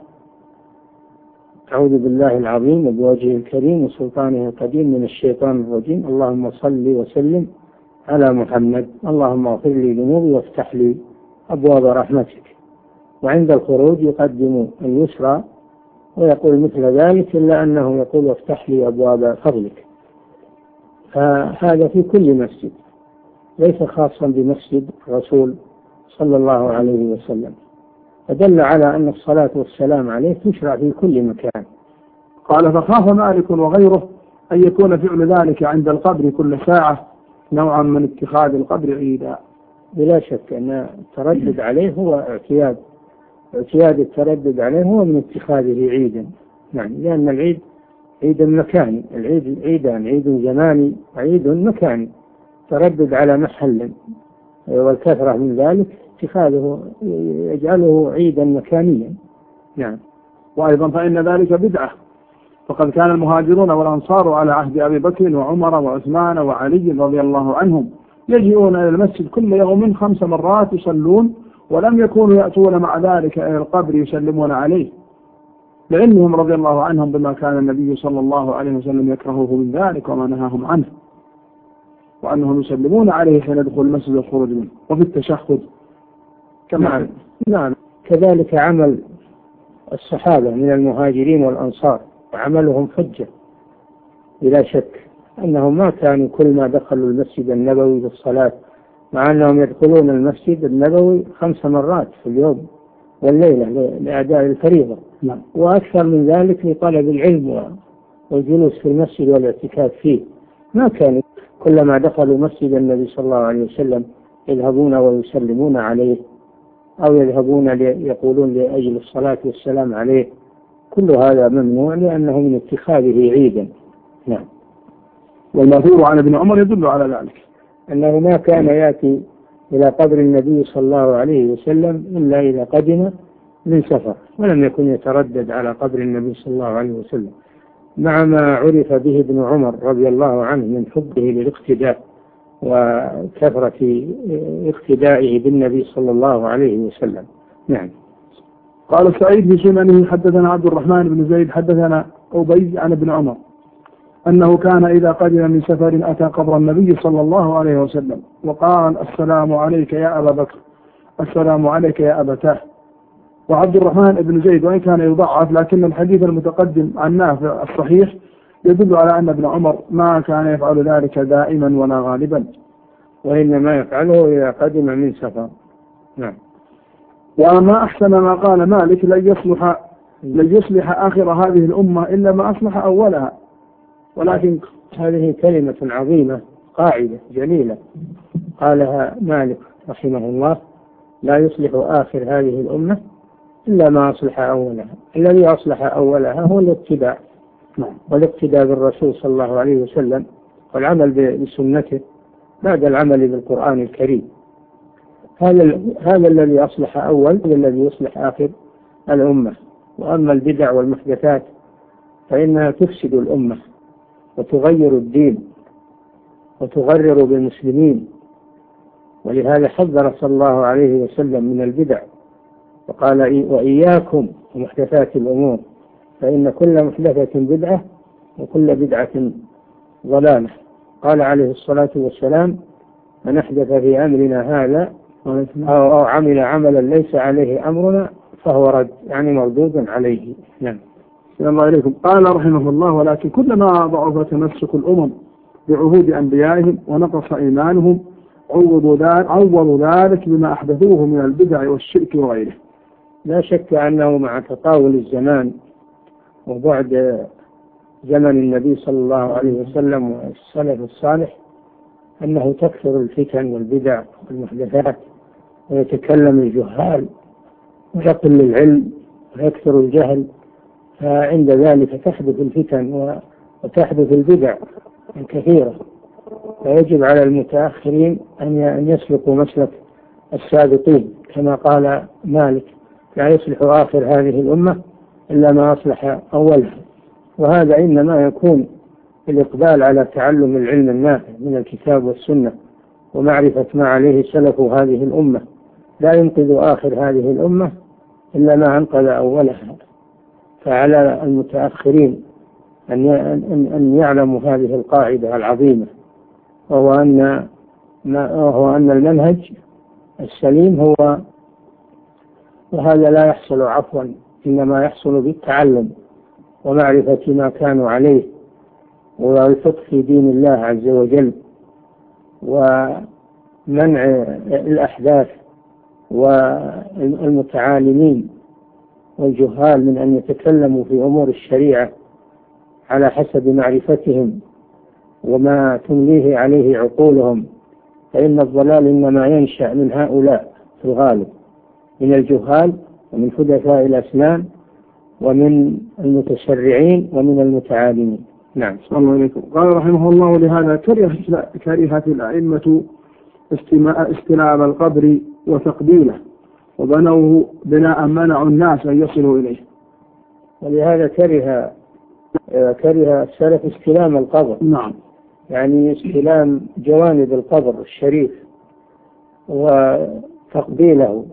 أعوذ بالله العظيم وبوجهه الكريم وسلطانه القديم من الشيطان الرجيم، اللهم صل وسلم على محمد، اللهم اغفر لي ذنوبي وافتح لي أبواب رحمتك. وعند الخروج يقدم اليسرى ويقول مثل ذلك، إلا أنه يقول وافتح لي أبواب فضلك. فهذا في كل مسجد، ليس خاصا بمسجد الرسول صلى الله عليه وسلم، فدل على أن الصلاة والسلام عليه تشرع في كل مكان. قال فخاف مالك وغيره أن يكون فعل ذلك عند القبر كل ساعة نوعا من اتخاذ القبر عيدا. بلا شك أن التردد عليه هو اعتياد، اعتياد التردد عليه هو من اتخاذه عيدا، يعني لأن العيد عيد مكاني، العيد عيدان، عيد زماني وعيد مكاني، تردد على محل، والكثرة من ذلك اتخاذه يجعله عيدا مكانيا. نعم. وأيضا فإن ذلك بدعة، فقد كان المهاجرون والأنصار على عهد أبي بكر وعمر وعثمان وعلي رضي الله عنهم يجيئون إلى المسجد كل يوم خمس مرات يصلون، ولم يكونوا يأتون مع ذلك إلى القبر يسلمون عليه، لعلمهم رضي الله عنهم بما كان النبي صلى الله عليه وسلم يكرهه من ذلك وما نهاهم عنه، وأنهم يسلمون عليه حين يدخل المسجد والخروج منه وفي التشهد كما. نعم. نعم. كذلك عمل الصحابة من المهاجرين والأنصار، وعملهم حجة بلا شك، أنهم ما كانوا كل ما دخلوا المسجد النبوي بالصلاة، مع أنهم يدخلون المسجد النبوي خمس مرات في اليوم والليلة لأداء الفريضة، وأكثر من ذلك لطلب العلم والجلوس في المسجد والاعتكاف فيه. ما كانوا كلما دخلوا مسجد النبي صلى الله عليه وسلم يذهبون ويسلمون عليه، أو يذهبون يقولون لأجل الصلاة والسلام عليه. كل هذا ممنوع لأنه من اتخاذه عيدا. نعم. والمأثور عن ابن عمر يدل على ذلك، أنه ما كان يأتي إلى قبر النبي صلى الله عليه وسلم إلا إذا قدم من سفر، ولم يكن يتردد على قبر النبي صلى الله عليه وسلم، مع ما عرف به ابن عمر رضي الله عنه من حبه للاقتداء وكثرة اقتدائه بالنبي صلى الله عليه وسلم. نعم. قال سعيد في سننه حدثنا عبد الرحمن بن زيد حدثنا أبي عن ابن عمر أنه كان إذا قدم من سفر أتى قبر النبي صلى الله عليه وسلم وقال السلام عليك يا أبا بكر، السلام عليك يا أبتاه. وعبد الرحمن بن زيد وإن كان يضعف، لكن الحديث المتقدم عن نافع الصحيح يدل على أن ابن عمر ما كان يفعل ذلك دائما ولا غالبا، وإنما يفعله إذا قدم من سفر. نعم. وما أحسن ما قال مالك لن يصلح لن يصلح آخر هذه الأمة إلا ما أصلح أولها. ولكن هذه كلمة عظيمة، قاعدة جليلة قالها مالك رحمه الله: لا يصلح آخر هذه الأمة إلا ما أصلح أولها. الذي أصلح أولها هو الاتباع، والاقتداء بالرسول صلى الله عليه وسلم والعمل بسنته بعد العمل بالقرآن الكريم. هذا هذا الذي أصلح أول هو الذي يصلح آخر الأمة. وأما البدع والمحدثات فإنها تفسد الأمة وتغير الدين وتغرر بالمسلمين، ولهذا حذر صلى الله عليه وسلم من البدع وقال: وإياكم ومحدثات الأمور فإن كل محدثة بدعة وكل بدعة ضلالة. قال عليه الصلاة والسلام: من أحدث في أمرنا هذا أو عمل عملا ليس عليه أمرنا فهو رد، يعني مردود عليه. نعم. السلام عليكم. قال رحمه الله: ولكن كلما ضعف تمسك الأمم بعهود أنبيائهم ونقص إيمانهم عوضوا ذلك, عوضوا ذلك بما أحدثوه من البدع والشرك وغيره. لا شك أنه مع تطاول الزمان وبعد زمن النبي صلى الله عليه وسلم والسلف الصالح أنه تكثر الفتن والبدع والمحدثات، ويتكلم الجهال ويقل العلم ويكثر الجهل، فعند ذلك تحدث الفتن وتحدث البدع كثيرة، فيجب على المتأخرين أن يسلكوا مسلك السابقين، كما قال مالك: لا يصلح آخر هذه الأمة إلا ما أصلح أولها. وهذا إنما يكون الإقبال على تعلم العلم النافع من الكتاب والسنة ومعرفة ما عليه سلف هذه الأمة. لا ينقذ آخر هذه الأمة إلا ما أنقذ أولها. فعلى المتأخرين أن أن يعلموا هذه القاعدة العظيمة، وهو أن وهو أن المنهج السليم هو، وهذا لا يحصل عفوا، إنما يحصل بالتعلم ومعرفة ما كانوا عليه والفقه في دين الله عز وجل، ومنع الأحداث والمتعالمين والجهال من أن يتكلموا في أمور الشريعة على حسب معرفتهم وما تمليه عليه عقولهم، فإن الضلال إنما ينشأ من هؤلاء في الغالب، من الجهال ومن حدثاء الأسنان ومن المتشرعين ومن المتعالمين. نعم. صلى الله عليكم. قال رحمه الله: ولهذا كرهت الأئمة استلام القبر وتقبيله، وبنوه بناء منعوا الناس أن يصلوا إليه. ولهذا كره كره السلف استلام القبر. نعم. يعني استلام جوانب القبر الشريف وتقبيله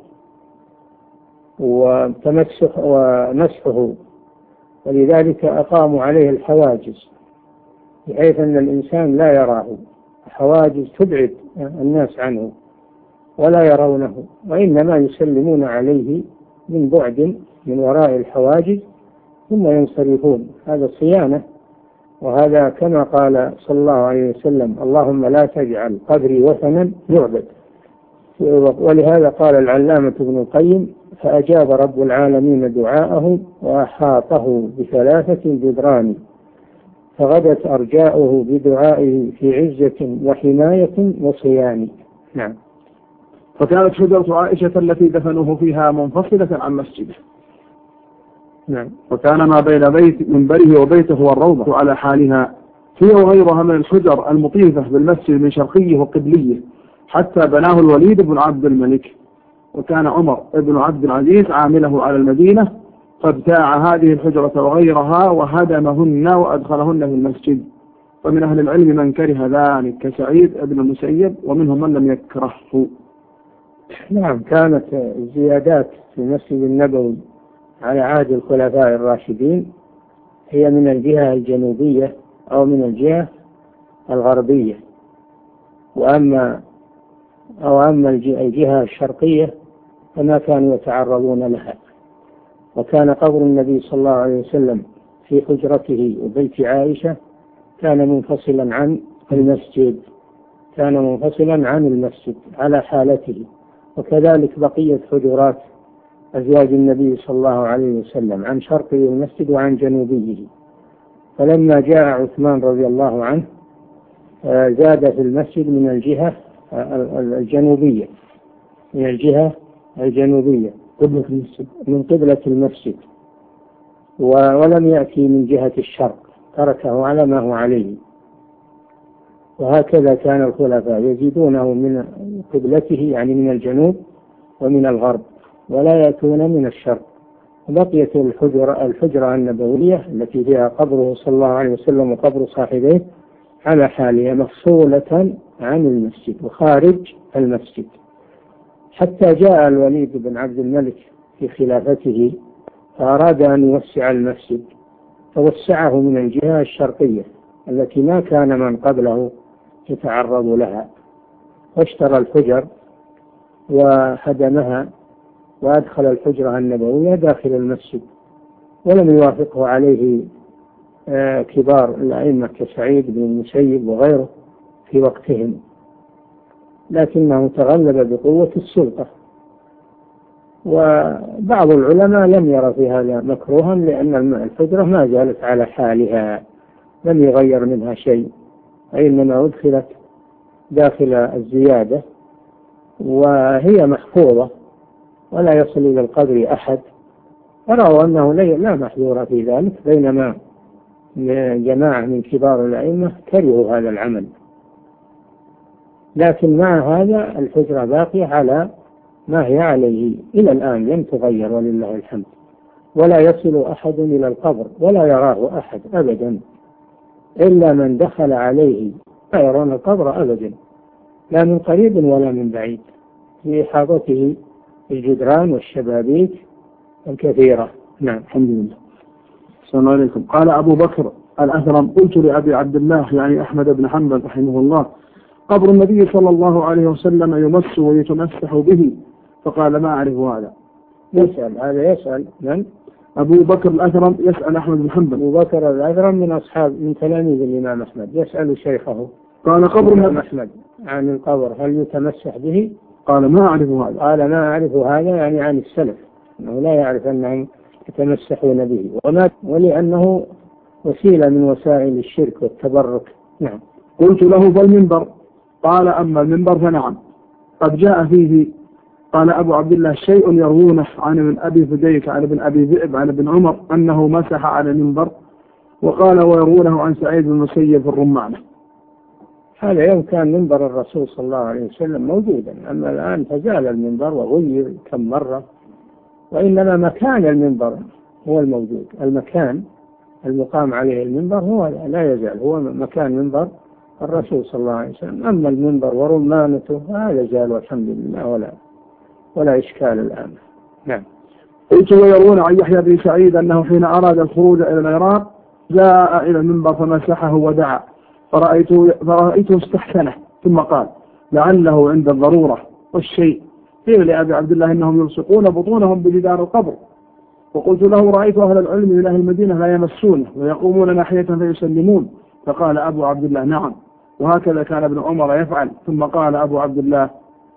وتمسح ومسحه، ولذلك أقاموا عليه الحواجز بحيث أن الإنسان لا يراه، حواجز تبعد الناس عنه ولا يرونه، وإنما يسلمون عليه من بعد من وراء الحواجز ثم ينصرفون. هذا صيانة، وهذا كما قال صلى الله عليه وسلم: اللهم لا تجعل قبري وثنا يعبد. ولهذا قال العلامة ابن القيم: فأجاب رب العالمين دعاءه وأحاطه بثلاثة جدران، فغدت أرجاؤه بدعائه في عزة وحماية وصيان. نعم. فكانت حجرة عائشة التي دفنوه فيها منفصلة عن مسجده. نعم. وكان ما بين بيت منبره وبيته هو الروضة على حالها، هي وغيرها من الحجر المطيفة بالمسجد من شرقيه وقبليه، حتى بناه الوليد بن عبد الملك، وكان عمر بن عبد العزيز عامله على المدينة، فابتاع هذه الحجرة وغيرها وهدمهن وأدخلهن في المسجد. ومن أهل العلم من كره ذلك كسعيد بن المسيب، ومنهم من لم يكرهه. نعم. كانت الزيادات في المسجد النبوي على عهد الخلفاء الراشدين هي من الجهة الجنوبية أو من الجهة الغربية، وأما أو أما الجهة الشرقية فما كانوا يتعرضون لها. وكان قبر النبي صلى الله عليه وسلم في حجرته وبيت عائشة كان منفصلا عن المسجد، كان منفصلا عن المسجد على حالته، وكذلك بقية حجرات أزواج النبي صلى الله عليه وسلم عن شرقه المسجد وعن جنوبيه. فلما جاء عثمان رضي الله عنه زاد في المسجد من الجهة الجنوبية، من الجهة الجنوبية قبلة المسجد، من قبلة المسجد، ولم يأتي من جهة الشرق، تركه على ما هو عليه. وهكذا كان الخلفاء يزيدونه من قبلته، يعني من الجنوب ومن الغرب، ولا يأتون من الشرق. بقيت الحجرة, الحجرة النبوية التي فيها قبره صلى الله عليه وسلم وقبر صاحبيه على حالها مفصولة عن المسجد وخارج المسجد، حتى جاء الوليد بن عبد الملك في خلافته فأراد أن يوسع المسجد، فوسعه من الجهة الشرقية التي ما كان من قبله يتعرض لها، واشترى الحجر وهدمها وأدخل الحجرة النبوية داخل المسجد، ولم يوافقه عليه كبار الأئمة كسعيد بن المسيب وغيره في وقتهم، لكنه تغلب بقوة السلطة. وبعض العلماء لم يرى في هذا مكروها، لأن الحجرة ما زالت على حالها، لم يغير منها شيء، وإنما أدخلت داخل الزيادة وهي محفوظة ولا يصل إلى القبر أحد، ورأوا أنه لا محذور في ذلك، بينما جماعة من كبار الأئمة كرهوا هذا العمل، لكن مع هذا الحجرة باقية على ما هي عليه إلى الآن، لم تغير ولله الحمد، ولا يصل أحد إلى القبر ولا يراه أحد أبدا إلا من دخل عليه، لا يرون القبر أبدا لا من قريب ولا من بعيد، في إحاطته الجدران والشبابيك الكثيرة. نعم. الحمد لله. السلام عليكم. قال أبو بكر الأثرم: قلت لأبي عبد الله يعني أحمد بن حنبل رحمه الله: قبر النبي صلى الله عليه وسلم يمس ويتمسح به، فقال: ما أعرف هذا. يسأل هذا يسأل من؟ أبو بكر الأثرم يسأل أحمد بن حنبل. أبو بكر الأثرم من أصحاب من تلاميذ الإمام أحمد، يسأل شيخه. قال: قبر الإمام أحمد عن القبر هل يتمسح به؟ قال: ما أعرف هذا. قال: ما أعرف هذا يعني عن السلف، أنه لا يعرف أنهم يتمسحون به، وما ولأنه وسيلة من وسائل الشرك والتبرك. نعم. قلت له: فالمنبر؟ قال: أما المنبر فنعم، قد جاء فيه. قال أبو عبد الله: شيء يروونه عن ابن أبي فديك عن ابن أبي ذئب عن ابن عمر أنه مسح على المنبر، وقال ويرونه عن سعيد بن المسيب في الرمانة. هذا يوم كان منبر الرسول صلى الله عليه وسلم موجودا، أما الآن فزال المنبر وغير كم مرة، وإنما مكان المنبر هو الموجود، المكان المقام عليه المنبر هو لا يزال هو مكان منبر الرسول صلى الله عليه وسلم. أما المنبر ورمانته هذا زال والحمد لله، ولا ولا إشكال الآن. نعم. قلت: ويرون عن يحيى بن سعيد أنه حين أراد الخروج إلى العراق جاء إلى المنبر فمسحه ودعا، فرأيته, فرأيته استحسنه، ثم قال: لعله عند الضرورة والشيء. قيل لأبي عبد الله: إنهم يلصقون بطونهم بجدار القبر. وقلت له: رأيت أهل العلم من أهل المدينة لا يمسونه ويقومون ناحية فيسلمون. فقال أبو عبد الله: نعم، وهكذا كان ابن عمر يفعل. ثم قال أبو عبد الله: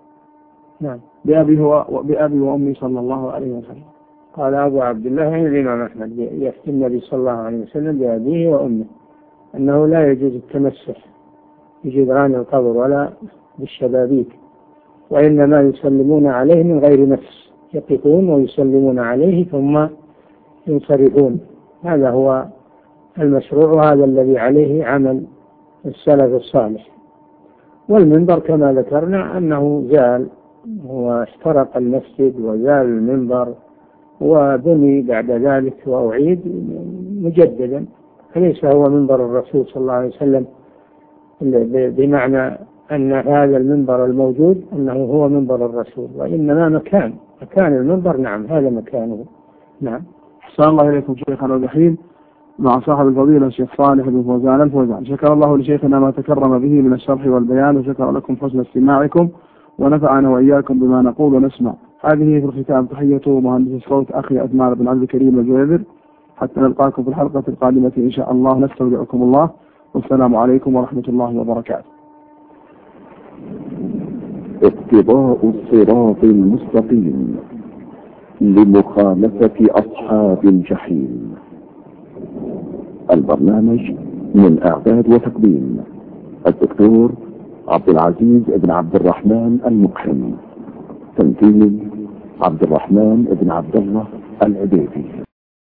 نعم، بأبي وبأبي وأمي صلى الله عليه وسلم. قال أبو عبد الله يعني الإمام أحمد يفتي النبي صلى الله عليه وسلم بأبيه وأمه أنه لا يجوز التمسح بجدران القبر ولا بالشبابيك، وإنما يسلمون عليه من غير نفس، يقفون ويسلمون عليه ثم ينصرفون. هذا هو المشروع، وهذا الذي عليه عمل السلف الصالح. والمنبر كما ذكرنا أنه زال، واحترق المسجد وزال المنبر وبني بعد ذلك وأعيد مجددا، فليس هو منبر الرسول صلى الله عليه وسلم بمعنى أن هذا المنبر الموجود أنه هو منبر الرسول، وإنما مكان مكان المنبر. نعم، هذا مكانه. نعم. أحسن الله إليكم شيخنا الرحيم، مع صاحب الفضيلة الشيخ صالح بن فوزان الفوزان. شكر الله لشيخنا ما تكرم به من الشرح والبيان، وشكر لكم حسن استماعكم، ونفعنا وإياكم بما نقول ونسمع. هذه في الختام تحية مهندس الصوت أخي أثمان بن عبد الكريم الجويبر، حتى نلقاكم في الحلقة القادمة إن شاء الله. نستودعكم الله، والسلام عليكم ورحمة الله وبركاته. اقتضاء الصراط المستقيم لمخالفة أصحاب الجحيم. البرنامج من إعداد وتقديم الدكتور عبد العزيز بن عبد الرحمن المقحم، تنفيذ عبد الرحمن بن عبد الله العبيدي.